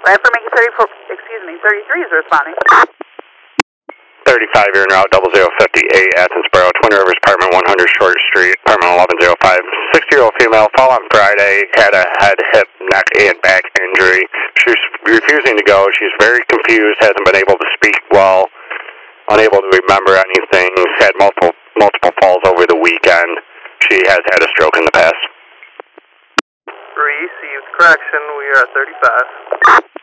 for making 33 is responding. 35, you're en route, 0058, Athensboro, Twin Rivers, apartment 100 Short Street, apartment 1105. 60-year-old female, fall on Friday, had a head, hip, neck, and back injury. She's refusing to go. She's very confused, hasn't been able to speak well, unable to remember anything, had multiple falls over the weekend. She has had a stroke in the past. Received correction, we are at 35.